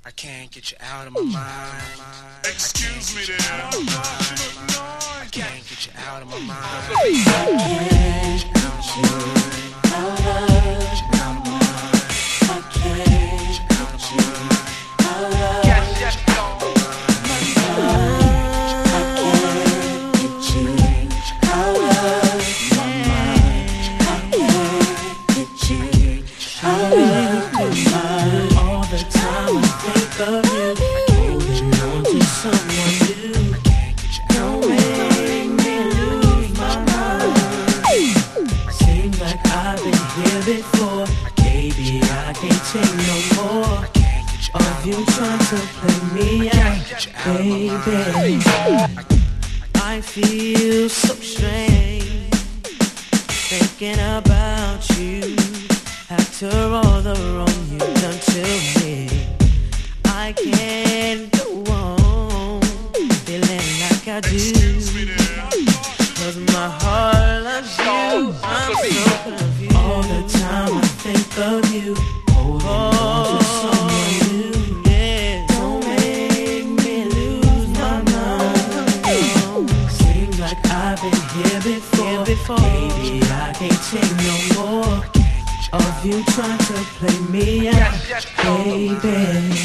I can't get you out of my mind. Excuse me there. I can't get you out of my mind. I can't get you out of my mind. I can't get you out of my mind. All the time I think of you, holding on to someone new. Don't make me lose my mind. Seems like I've been here before. Baby, I can't take no more of you trying to play me out, baby. I feel so strange thinking about you. After all the wrong you've done to me, I can't go on feeling like I do. 'Cause my heart loves you, I'm so confused. All the time I think of you, holding on to someone new. Yeah, don't make me lose my mind. Seems like I've been here before. Baby, I can't take no more of you trying to play me out, baby.